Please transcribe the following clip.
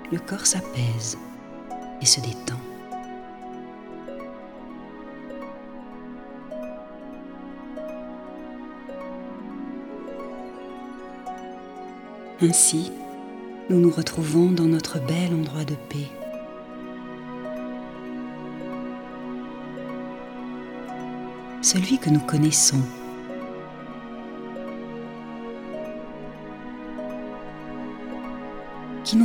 le corps s'apaise et se détend. Ainsi, nous nous retrouvons dans notre bel endroit de paix. Celui que nous connaissons